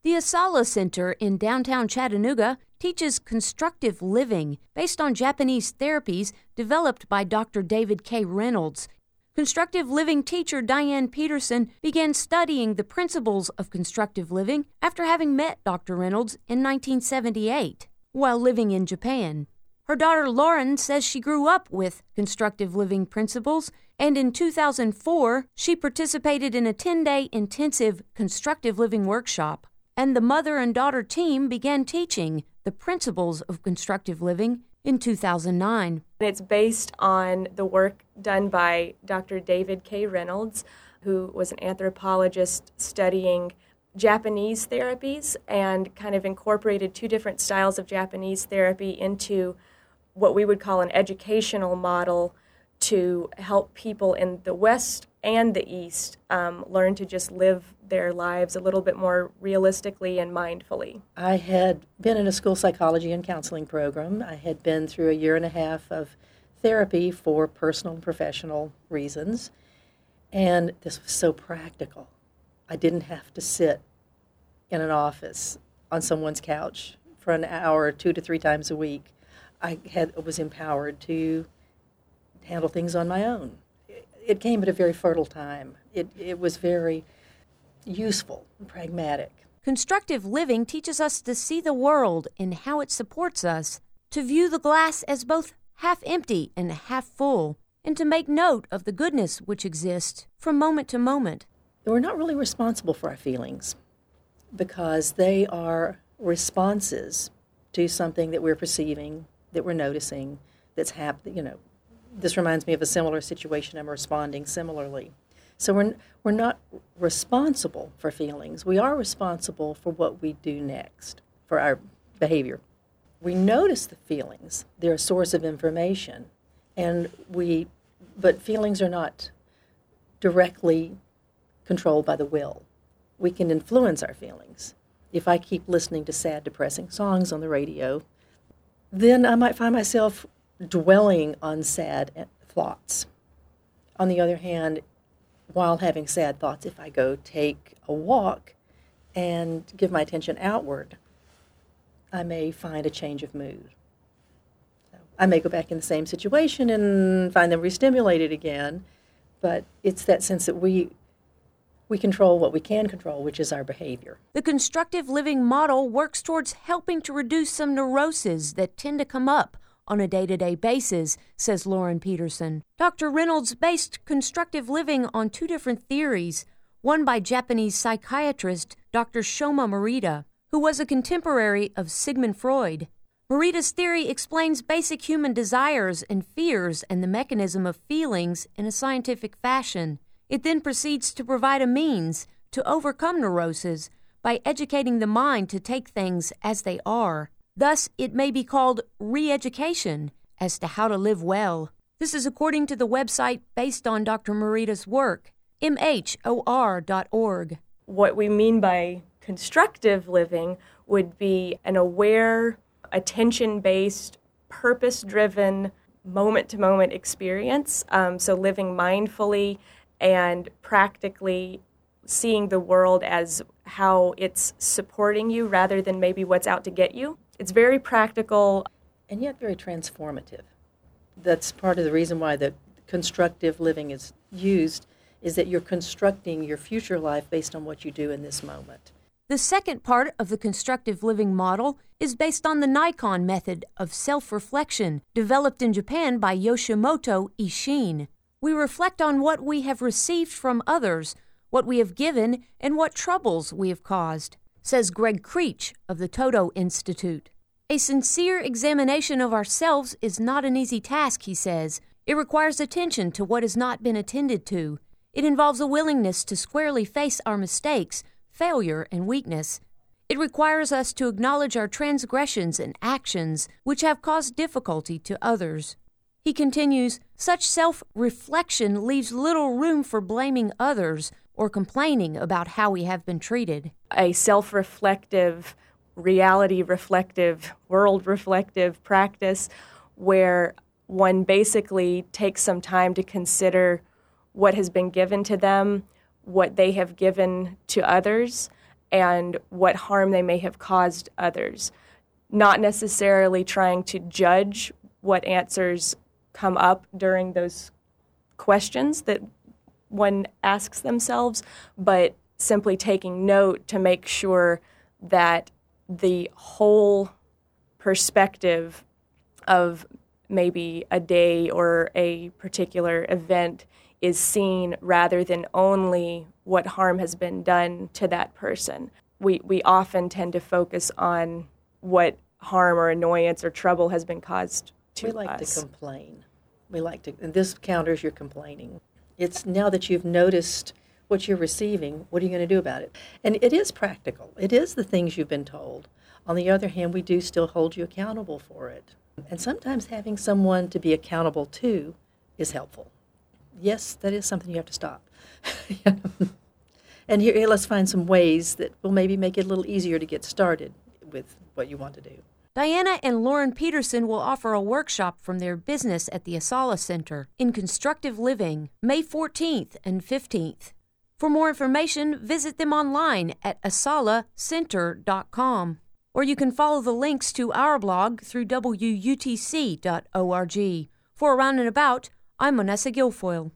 The Asala Center in downtown Chattanooga teaches constructive living based on Japanese therapies developed by Dr. David K. Reynolds. Constructive living teacher Diane Peterson began studying the principles of constructive living after having met Dr. Reynolds in 1978 while living in Japan. Her daughter Lauren says she grew up with constructive living principles, and in 2004 she participated in a 10-day intensive constructive living workshop, and the mother and daughter team began teaching the principles of constructive living in 2009. It's based on the work done by Dr. David K. Reynolds, who was an anthropologist studying Japanese therapies and kind of incorporated two different styles of Japanese therapy into what we would call an educational model to help people in the West and the East learn to just live their lives a little bit more realistically and mindfully. I had been in a school psychology and counseling program. I had been through a year and a half of therapy for personal and professional reasons, and this was so practical. I didn't have to sit in an office on someone's couch for an hour 2 to 3 times a week. I was empowered to handle things on my own. It came at a very fertile time. It was very useful and pragmatic. Constructive living teaches us to see the world and how it supports us, to view the glass as both half empty and half full, and to make note of the goodness which exists from moment to moment. We're not really responsible for our feelings because they are responses to something that we're perceiving, that we're noticing, that's happening. This reminds me of a similar situation. I'm responding similarly. So we're not responsible for feelings. We are responsible for what we do next, for our behavior. We notice the feelings. They're a source of information, but feelings are not directly controlled by the will. We can influence our feelings. If I keep listening to sad, depressing songs on the radio, then I might find myself dwelling on sad thoughts. On the other hand, while having sad thoughts, if I go take a walk and give my attention outward, I may find a change of mood. I may go back in the same situation and find them re-stimulated again, but it's that sense that we control what we can control, which is our behavior. The constructive living model works towards helping to reduce some neuroses that tend to come up on a day-to-day basis, says Lauren Peterson. Dr. Reynolds based constructive living on 2 different theories, one by Japanese psychiatrist Dr. Shoma Morita, who was a contemporary of Sigmund Freud. Morita's theory explains basic human desires and fears and the mechanism of feelings in a scientific fashion. It then proceeds to provide a means to overcome neuroses by educating the mind to take things as they are. Thus, it may be called re-education as to how to live well. This is according to the website based on Dr. Morita's work, mhor.org. What we mean by constructive living would be an aware, attention-based, purpose-driven, moment-to-moment experience. So living mindfully and practically seeing the world as how it's supporting you rather than maybe what's out to get you. It's very practical. And yet very transformative. That's part of the reason why the constructive living is used, is that you're constructing your future life based on what you do in this moment. The second part of the constructive living model is based on the Nikon method of self-reflection, developed in Japan by Yoshimoto Ishin. We reflect on what we have received from others, what we have given, and what troubles we have caused, says Greg Creech of the Toto Institute. A sincere examination of ourselves is not an easy task, he says. It requires attention to what has not been attended to. It involves a willingness to squarely face our mistakes, failure, and weakness. It requires us to acknowledge our transgressions and actions which have caused difficulty to others. He continues, such self-reflection leaves little room for blaming others or complaining about how we have been treated. A self-reflective, reality-reflective, world-reflective practice where one basically takes some time to consider what has been given to them, what they have given to others, and what harm they may have caused others. Not necessarily trying to judge what answers come up during those questions that one asks themselves, but simply taking note to make sure that the whole perspective of maybe a day or a particular event is seen rather than only what harm has been done to that person. We often tend to focus on what harm or annoyance or trouble has been caused to us. We like to complain. And this counters your complaining. It's now that you've noticed what you're receiving, what are you going to do about it? And it is practical. It is the things you've been told. On the other hand, we do still hold you accountable for it. And sometimes having someone to be accountable to is helpful. Yes, that is something you have to stop. And here, let's find some ways that will maybe make it a little easier to get started with what you want to do. Diana and Lauren Peterson will offer a workshop from their business at the Asala Center in Constructive Living, May 14th and 15th. For more information, visit them online at asalacenter.com, or you can follow the links to our blog through wutc.org. For Around and About, I'm Monessa Guilfoyle.